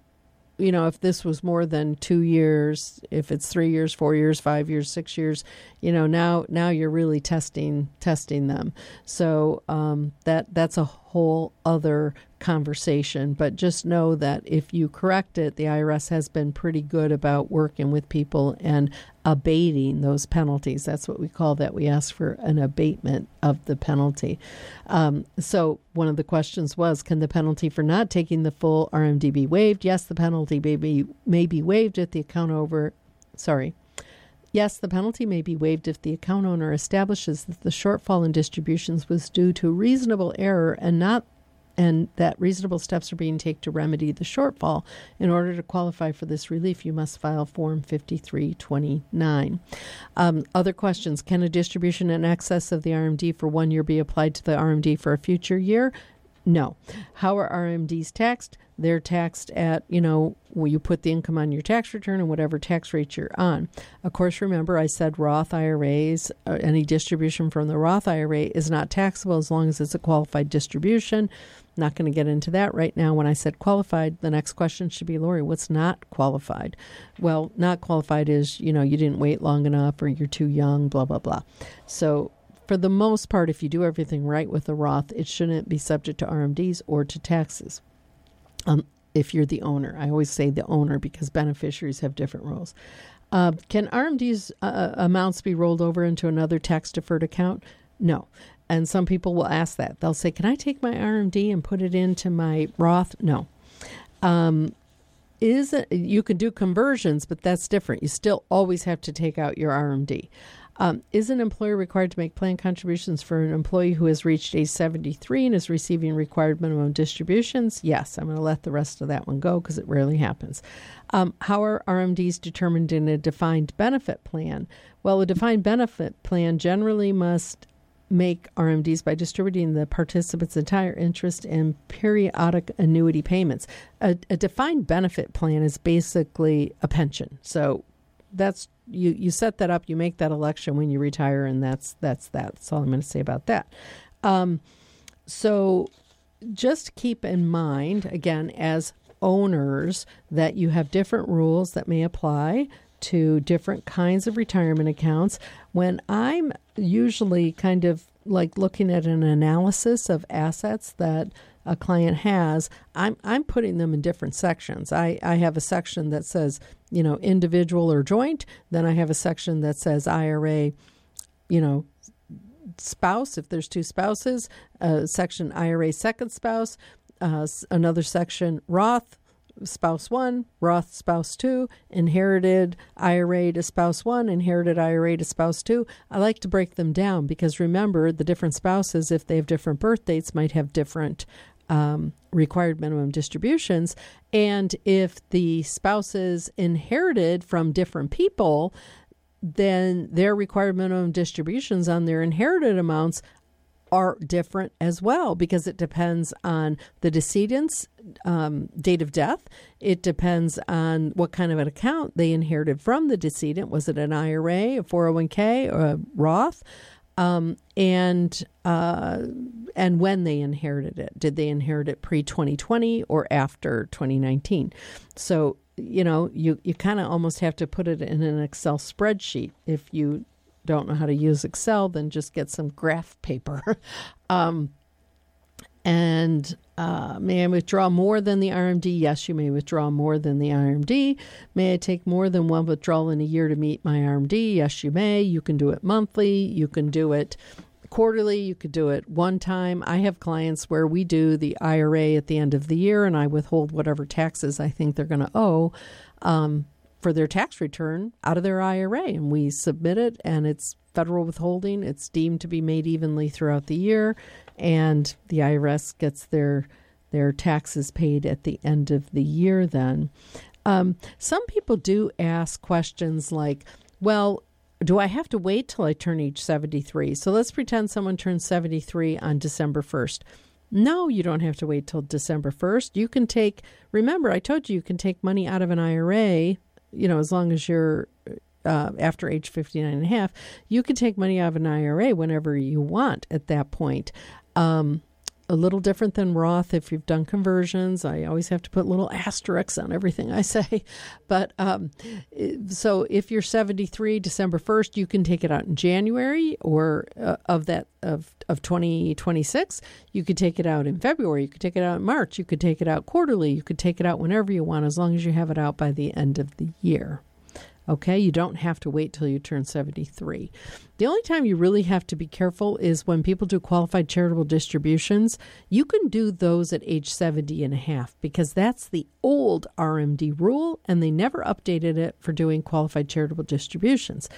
you know, if this was more than two years, if it's three years, four years, five years, six years, you know, now now you're really testing testing them. So um, that that's a whole other conversation. But just know that if you correct it, the I R S has been pretty good about working with people and abating those penalties. That's what we call that. We ask for an abatement of the penalty. Um, so one of the questions was, can the penalty for not taking the full R M D be waived? Yes, the penalty may be, may be waived if the account over, sorry. Yes, the penalty may be waived if the account owner establishes that the shortfall in distributions was due to reasonable error and not and that reasonable steps are being taken to remedy the shortfall. In order to qualify for this relief, you must file Form fifty-three twenty-nine. Um, other questions. Can a distribution in excess of the R M D for one year be applied to the R M D for a future year? No. How are R M Ds taxed? They're taxed at, you know, where you put the income on your tax return and whatever tax rate you're on. Of course, remember I said Roth I R As, uh, any distribution from the Roth I R A is not taxable as long as it's a qualified distribution. Not going to get into that right now. When I said qualified, the next question should be, Lori, what's not qualified? Well, not qualified is, you know, you didn't wait long enough or you're too young, blah, blah, blah. So for the most part, if you do everything right with the Roth, it shouldn't be subject to R M Ds or to taxes. Um, if you're the owner. I always say the owner because beneficiaries have different rules. Uh, can R M Ds uh, amounts be rolled over into another tax-deferred account? No. and some people will ask that. They'll say, can I take my R M D and put it into my Roth? No. Um, is it, you can do conversions, but that's different. You still always have to take out your R M D. Um, is an employer required to make plan contributions for an employee who has reached age seventy-three and is receiving required minimum distributions? Yes. I'm going to let the rest of that one go because it rarely happens. Um, how are R M Ds determined in a defined benefit plan? Well, a defined benefit plan generally must make R M Ds by distributing the participants' entire interest in periodic annuity payments. A, a defined benefit plan is basically a pension. So that's you you set that up, you make that election when you retire, and that's that's that. That's all I'm going to say about that. Um, so just keep in mind, again, as owners, that you have different rules that may apply to different kinds of retirement accounts. When I'm usually kind of like looking at an analysis of assets that a client has, I'm I'm putting them in different sections. I, I have a section that says, you know, individual or joint. Then I have a section that says I R A, you know, spouse, if there's two spouses, a section I R A second spouse, uh, another section Roth, spouse one, Roth spouse two, inherited I R A to spouse one, inherited I R A to spouse two. I like to break them down because remember, the different spouses, if they have different birth dates, might have different um, required minimum distributions. And if the spouses inherited from different people, then their required minimum distributions on their inherited amounts are different as well, because it depends on the decedent's um, date of death. It depends on what kind of an account they inherited from the decedent. Was it an I R A, a four oh one k, or a Roth? Um, and uh, and when they inherited it. Did they inherit it pre twenty twenty or after twenty nineteen? So, you know, you, you kind of almost have to put it in an Excel spreadsheet. If you don't know how to use Excel, then just get some graph paper. um, and uh, may I withdraw more than the R M D? Yes, you may withdraw more than the R M D. May I take more than one withdrawal in a year to meet my R M D? Yes, you may. You can do it monthly. You can do it quarterly. You could do it one time. I have clients where we do the I R A at the end of the year, and I withhold whatever taxes I think they're going to owe um, for their tax return out of their I R A, and we submit it, and it's federal withholding. It's deemed to be made evenly throughout the year, and the I R S gets their their taxes paid at the end of the year then. Um, some people do ask questions like, well, do I have to wait till I turn age seventy-three? So let's pretend someone turns seventy-three on December first. No, you don't have to wait till December first. You can take, remember, I told you you can take money out of an I R A, you know, as long as you're uh, after age fifty-nine and a half, you can take money out of an I R A whenever you want at that point. Um, a little different than Roth if you've done conversions. I always have to put little asterisks on everything I say. But um, so if you're seventy-three, December first, you can take it out in January or uh, of that of, of twenty twenty-six. You could take it out in February. You could take it out in March. You could take it out quarterly. You could take it out whenever you want, as long as you have it out by the end of the year. Okay, you don't have to wait till you turn seventy-three. The only time you really have to be careful is when people do qualified charitable distributions. You can do those at age seventy and a half because that's the old R M D rule, and they never updated it for doing qualified charitable distributions.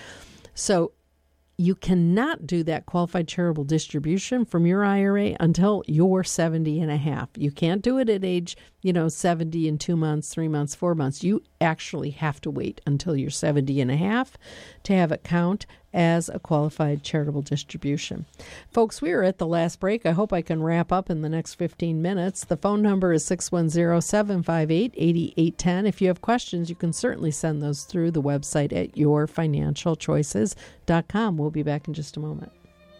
So you cannot do that qualified charitable distribution from your I R A until you're seventy and a half. You can't do it at age, you know, seventy in two months, three months, four months. You actually have to wait until you're seventy and a half to have it count as a qualified charitable distribution. Folks, we are at the last break. I hope I can wrap up in the next fifteen minutes. The phone number is six one zero, seven five eight, eight eight one zero. If you have questions, you can certainly send those through the website at your financial choices dot com. We'll be back in just a moment.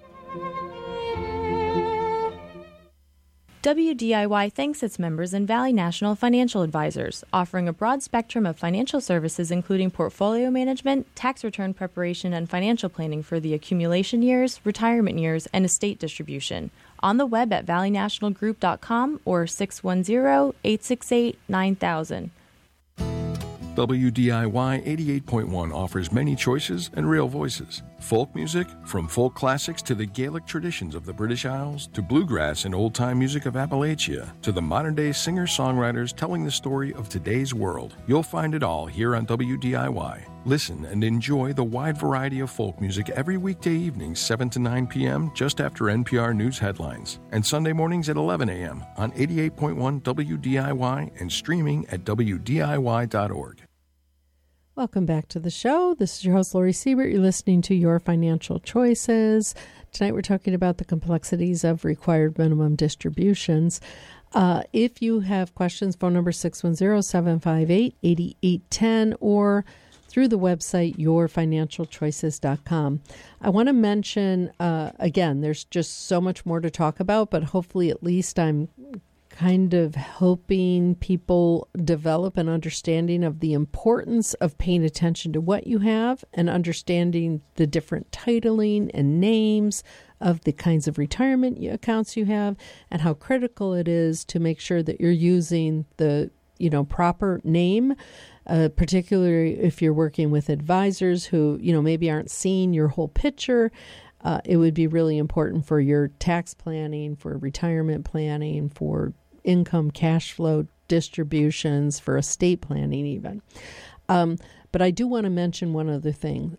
W D I Y thanks its members and Valley National Financial Advisors, offering a broad spectrum of financial services including portfolio management, tax return preparation, and financial planning for the accumulation years, retirement years, and estate distribution. On the web at valley national group dot com or six one zero, eight six eight, nine thousand. W D I Y eighty-eight point one offers many choices and real voices. Folk music, from folk classics to the Gaelic traditions of the British Isles, to bluegrass and old-time music of Appalachia, to the modern-day singer-songwriters telling the story of today's world. You'll find it all here on W D I Y. Listen and enjoy the wide variety of folk music every weekday evening, seven to nine p.m., just after N P R News headlines, and Sunday mornings at eleven a.m. on eighty-eight point one W D I Y and streaming at W D I Y dot org. Welcome back to the show. This is your host, Lori Siebert. You're listening to Your Financial Choices. Tonight we're talking about the complexities of required minimum distributions. Uh, if you have questions, phone number six one zero, seven five eight, eight eight one zero or through the website your financial choices dot com. I want to mention, uh, again, there's just so much more to talk about, but hopefully at least I'm kind of helping people develop an understanding of the importance of paying attention to what you have and understanding the different titling and names of the kinds of retirement accounts you have and how critical it is to make sure that you're using the, you know, proper name, uh, particularly if you're working with advisors who, you know, maybe aren't seeing your whole picture. Uh, it would be really important for your tax planning, for retirement planning, for income cash flow distributions, for estate planning even. Um, but I do want to mention one other thing.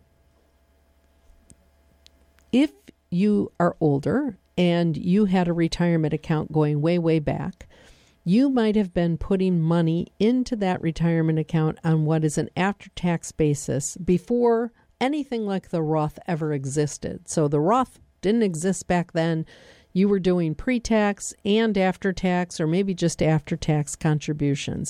If you are older and you had a retirement account going way, way back, you might have been putting money into that retirement account on what is an after-tax basis before anything like the Roth ever existed. So the Roth didn't exist back then. You were doing pre-tax and after-tax, or maybe just after-tax contributions.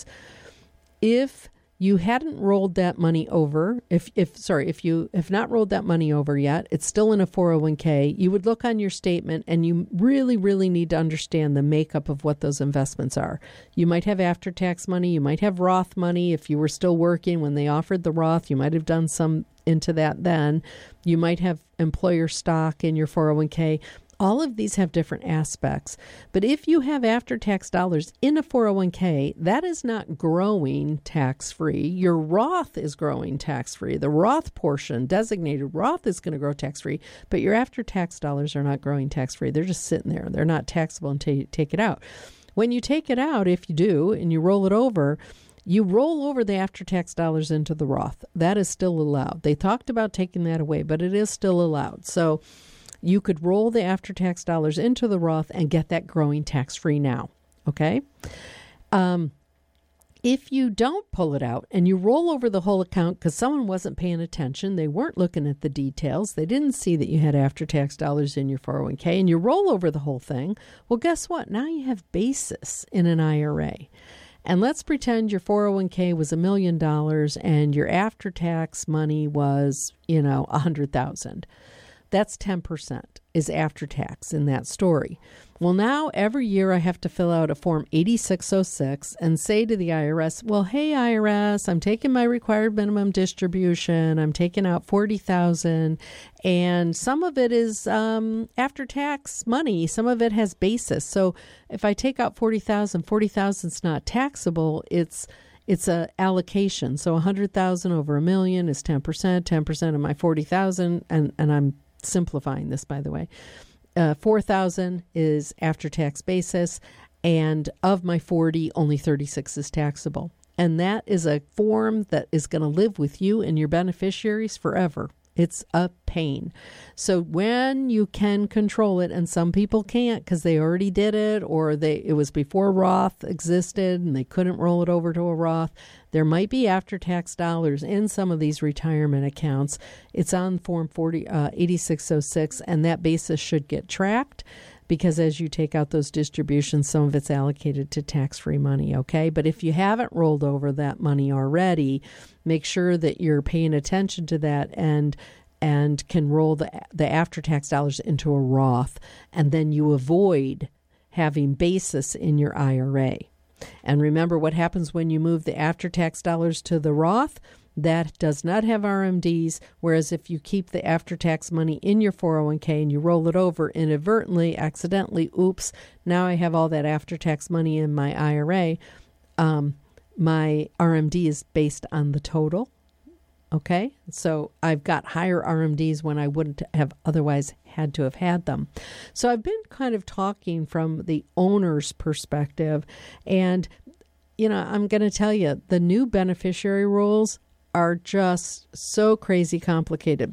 If you hadn't rolled that money over, if, if sorry, if you have not rolled that money over yet, it's still in a four oh one k, you would look on your statement and you really, really need to understand the makeup of what those investments are. You might have after-tax money. You might have Roth money. If you were still working when they offered the Roth, you might have done some into that then. You might have employer stock in your four oh one k. All of these have different aspects. But if you have after-tax dollars in a four oh one k, that is not growing tax-free. Your Roth is growing tax-free. The Roth portion, designated Roth, is going to grow tax-free, but your after-tax dollars are not growing tax-free. They're just sitting there. They're not taxable until you take it out. When you take it out, if you do, and you roll it over, you roll over the after-tax dollars into the Roth. That is still allowed. They talked about taking that away, but it is still allowed. So you could roll the after-tax dollars into the Roth and get that growing tax-free now, okay? Um, if you don't pull it out and you roll over the whole account because someone wasn't paying attention, they weren't looking at the details, they didn't see that you had after-tax dollars in your four oh one k, and you roll over the whole thing, well, guess what? Now you have basis in an I R A. And let's pretend your four oh one k was a million dollars and your after-tax money was, you know, a hundred thousand. That's ten percent is after tax in that story. Well, now every year I have to fill out a Form eighty-six oh six and say to the I R S, well, hey, I R S, I'm taking my required minimum distribution. I'm taking out forty thousand dollars, and some of it is um, after-tax money. Some of it has basis. So if I take out forty thousand dollars, forty thousand dollars is not taxable. It's It's a allocation. So one hundred thousand dollars over a million is ten percent, ten percent of my forty thousand dollars, and, and I'm simplifying this, by the way. Uh, four thousand dollars is after-tax basis, and of my forty, only thirty-six is taxable. And that is a form that is going to live with you and your beneficiaries forever. It's a pain. So when you can control it, and some people can't because they already did it, or they it was before Roth existed and they couldn't roll it over to a Roth, there might be after-tax dollars in some of these retirement accounts. It's on Form forty, uh, eighty-six oh six, and that basis should get tracked, because as you take out those distributions, some of it's allocated to tax-free money, okay? But if you haven't rolled over that money already, make sure that you're paying attention to that and and can roll the the after-tax dollars into a Roth, and then you avoid having basis in your I R A. And remember what happens when you move the after-tax dollars to the Roth? That does not have R M Ds, whereas if you keep the after-tax money in your four oh one k and you roll it over inadvertently, accidentally, oops, now I have all that after-tax money in my I R A, um, my R M D is based on the total. Okay, so I've got higher R M Ds when I wouldn't have otherwise had to have had them. So I've been kind of talking from the owner's perspective. And, you know, I'm going to tell you, the new beneficiary rules are just so crazy complicated.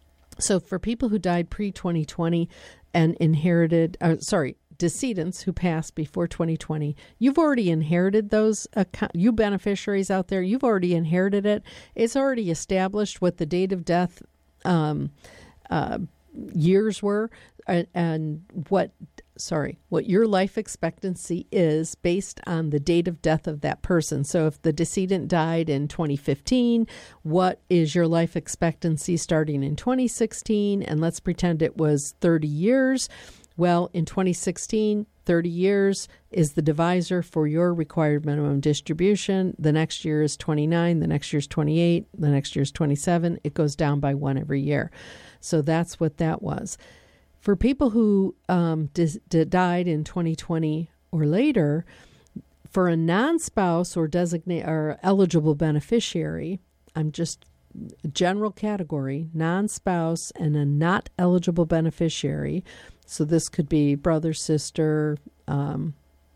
So for people who died pre twenty twenty and inherited, uh, sorry, decedents who passed before twenty twenty, you've already inherited those, account, you beneficiaries out there, you've already inherited it. It's already established what the date of death um, uh, years were and, and what, sorry, what your life expectancy is based on the date of death of that person. So if the decedent died in twenty fifteen, what is your life expectancy starting in twenty sixteen? And let's pretend it was thirty years. Well, in twenty sixteen, thirty years is the divisor for your required minimum distribution. The next year is twenty-nine, the next year is twenty-eight, the next year is twenty-seven. It goes down by one every year. So that's what that was. For people who um, dis- d- died in twenty twenty or later, for a non-spouse or designate or eligible beneficiary, I'm just general category, non-spouse and a not eligible beneficiary. So this could be brother, sister, um,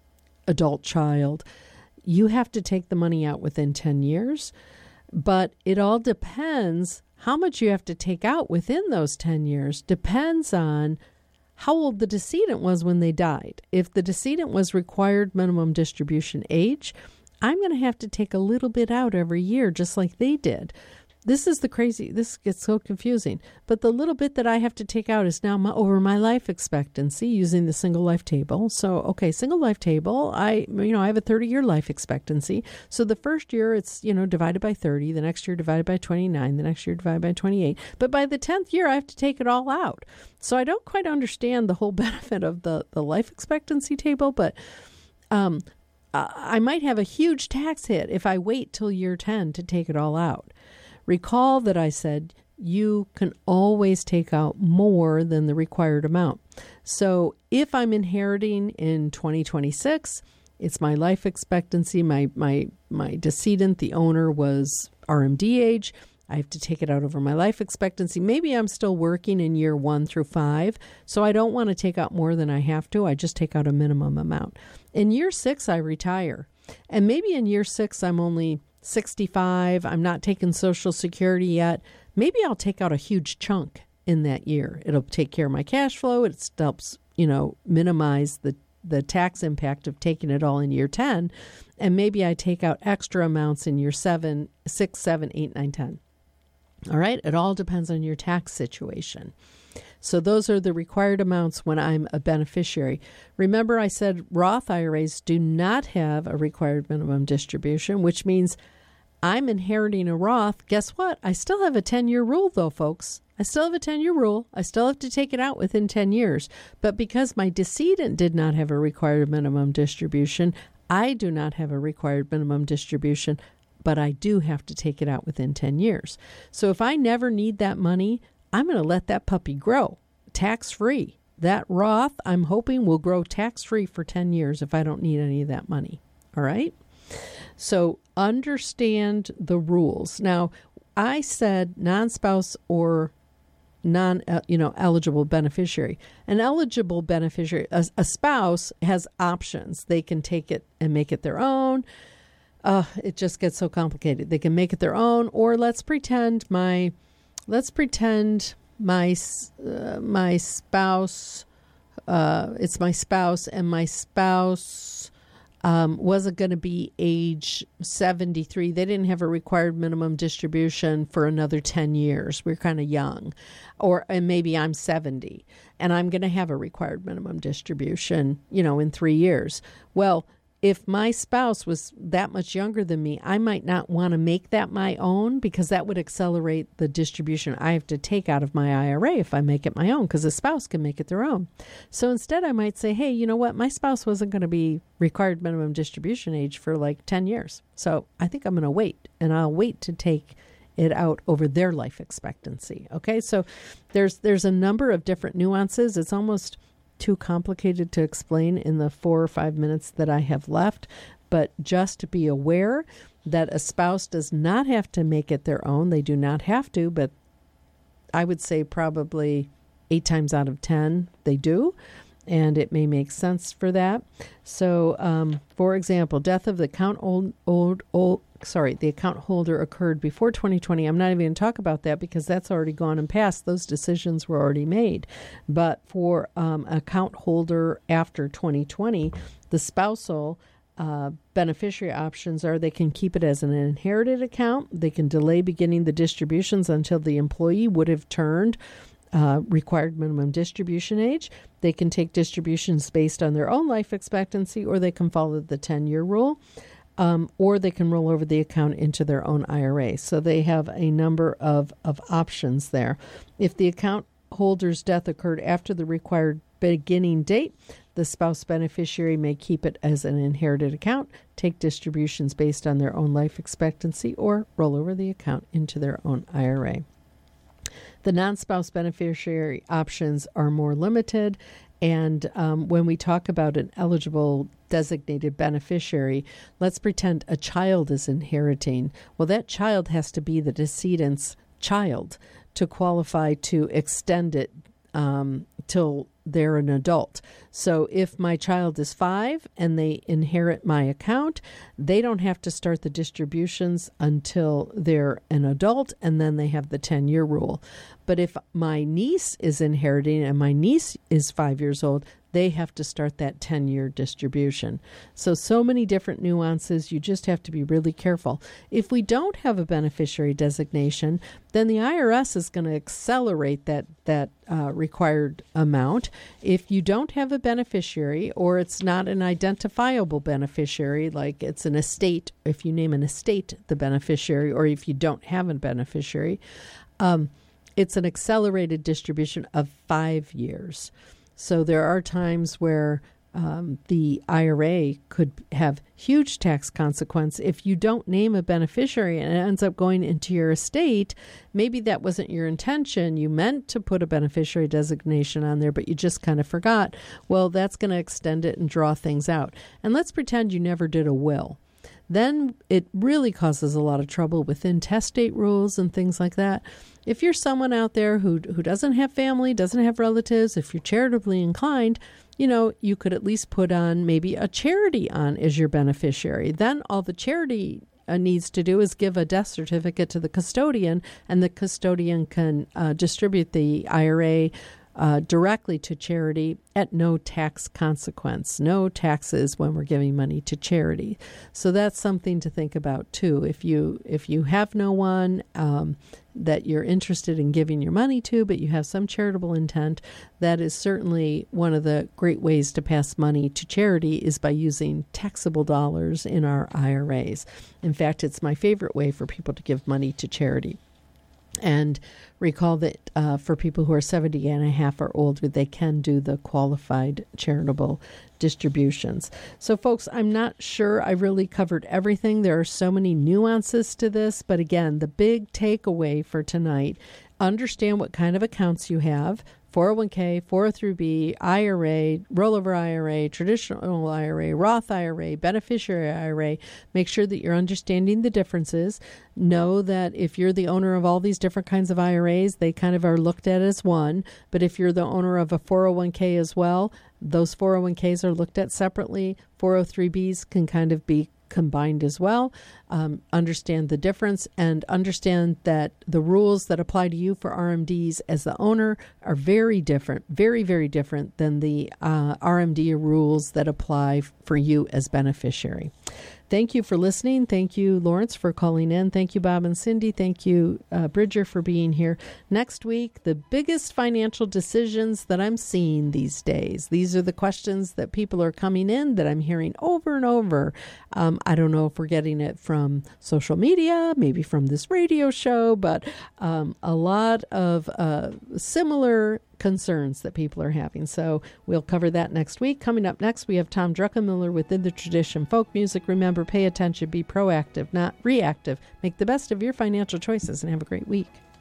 adult child. You have to take the money out within ten years, but it all depends. How much you have to take out within those ten years depends on how old the decedent was when they died. If the decedent was required minimum distribution age, I'm going to have to take a little bit out every year, just like they did. This is the crazy, this gets so confusing. But the little bit that I have to take out is now my, over my life expectancy using the single life table. So, okay, single life table, I, you know, I have a thirty-year life expectancy. So the first year it's, you know, divided by thirty, the next year divided by twenty-nine, the next year divided by twenty-eight. But by the tenth year, I have to take it all out. So I don't quite understand the whole benefit of the, the life expectancy table, but um, I might have a huge tax hit if I wait till year ten to take it all out. Recall that I said you can always take out more than the required amount. So if I'm inheriting in twenty twenty-six, it's my life expectancy, my my my decedent, the owner, was R M D age. I have to take it out over my life expectancy. Maybe I'm still working in year one through five, so I don't want to take out more than I have to. I just take out a minimum amount. In year six, I retire. And maybe in year six, I'm only sixty-five, I'm not taking Social Security yet. Maybe I'll take out a huge chunk in that year. It'll take care of my cash flow. It helps, you know, minimize the, the tax impact of taking it all in year ten. And maybe I take out extra amounts in year seven, six, seven, eight, nine, ten. All right. It all depends on your tax situation. So those are the required amounts when I'm a beneficiary. Remember, I said Roth I R As do not have a required minimum distribution, which means I'm inheriting a Roth. Guess what? I still have a ten-year rule, though, folks. I still have a ten-year rule. I still have to take it out within ten years. But because my decedent did not have a required minimum distribution, I do not have a required minimum distribution, but I do have to take it out within ten years. So if I never need that money, I'm going to let that puppy grow tax-free. That Roth, I'm hoping, will grow tax-free for ten years if I don't need any of that money. All right? So understand the rules. Now, I said non-spouse or non, uh, you know, eligible beneficiary. An eligible beneficiary, a, a spouse has options. They can take it and make it their own. Uh, it just gets so complicated. They can make it their own, or let's pretend my, let's pretend my uh, my spouse, uh, it's my spouse, and my spouse um, wasn't going to be age seventy-three. They didn't have a required minimum distribution for another ten years. We're kind of young, or and maybe I'm seventy, and I'm going to have a required minimum distribution, you know, in three years. Well, if my spouse was that much younger than me, I might not want to make that my own because that would accelerate the distribution I have to take out of my I R A if I make it my own, because a spouse can make it their own. So instead, I might say, hey, you know what? My spouse wasn't going to be required minimum distribution age for like ten years. So I think I'm going to wait, and I'll wait to take it out over their life expectancy. Okay, so there's there's a number of different nuances. It's almost too complicated to explain in the four or five minutes that I have left. but just to be aware that a spouse does not have to make it their own. They do not have to, but I would say probably eight times out of ten they do, and it may make sense for that. So, um, for example, death of the account old, old, old, sorry, the account holder occurred before twenty twenty. I'm not even going to talk about that because that's already gone and passed. Those decisions were already made. But for um, account holder after twenty twenty, the spousal uh, beneficiary options are they can keep it as an inherited account. They can delay beginning the distributions until the employee would have turned Uh, required minimum distribution age. They can take distributions based on their own life expectancy, or they can follow the ten-year rule, um, or they can roll over the account into their own I R A. So they have a number of, of options there. If the account holder's death occurred after the required beginning date, the spouse beneficiary may keep it as an inherited account, take distributions based on their own life expectancy, or roll over the account into their own I R A. The non-spouse beneficiary options are more limited, and um, when we talk about an eligible designated beneficiary, let's pretend a child is inheriting. Well, that child has to be the decedent's child to qualify to extend it um, till they're an adult. So if my child is five and they inherit my account, they don't have to start the distributions until they're an adult, and then they have the ten-year rule. But if my niece is inheriting and my niece is five years old, they have to start that ten-year distribution. So, so many different nuances. You just have to be really careful. If we don't have a beneficiary designation, then the I R S is going to accelerate that, that uh, required amount. If you don't have a beneficiary, or it's not an identifiable beneficiary, like it's an estate, if you name an estate the beneficiary, or if you don't have a beneficiary, um, it's an accelerated distribution of five years. So there are times where um, the I R A could have huge tax consequence if you don't name a beneficiary and it ends up going into your estate. Maybe that wasn't your intention. You meant to put a beneficiary designation on there, but you just kind of forgot. Well, that's going to extend it and draw things out. And let's pretend you never did a will. Then it really causes a lot of trouble with intestate rules and things like that. If you're someone out there who who doesn't have family, doesn't have relatives, if you're charitably inclined, you know, you could at least put on maybe a charity on as your beneficiary. Then all the charity uh, needs to do is give a death certificate to the custodian, and the custodian can uh, distribute the I R A Uh, directly to charity at no tax consequence, no taxes when we're giving money to charity. So that's something to think about too. If you if you have no one um, that you're interested in giving your money to, but you have some charitable intent, that is certainly one of the great ways to pass money to charity is by using taxable dollars in our I R As. In fact, it's my favorite way for people to give money to charity. And recall that uh, for people who are seventy and a half or older, they can do the qualified charitable distributions. So, folks, I'm not sure I really covered everything. There are so many nuances to this. But again, the big takeaway for tonight, understand what kind of accounts you have. four oh one k, four oh three b, I R A, rollover I R A, traditional I R A, Roth I R A, beneficiary I R A. Make sure that you're understanding the differences. Know that if you're the owner of all these different kinds of I R As, they kind of are looked at as one. But if you're the owner of a four oh one k as well, those four oh one k's are looked at separately. four oh three b's can kind of be combined as well. Um, understand the difference and understand that the rules that apply to you for R M Ds as the owner are very different, very, very different than the uh, R M D rules that apply for you as beneficiary. Thank you for listening. Thank you, Lawrence, for calling in. Thank you, Bob and Cindy. Thank you, uh, Bridger, for being here. Next week, the biggest financial decisions that I'm seeing these days. These are the questions that people are coming in that I'm hearing over and over. Um, I don't know if we're getting it from social media, maybe from this radio show, but um, a lot of uh, similar concerns that people are having. So we'll cover that next week. Coming up next, we have Tom Druckenmiller with In the Tradition Folk Music. Remember, pay attention, be proactive, not reactive. Make the best of your financial choices and have a great week.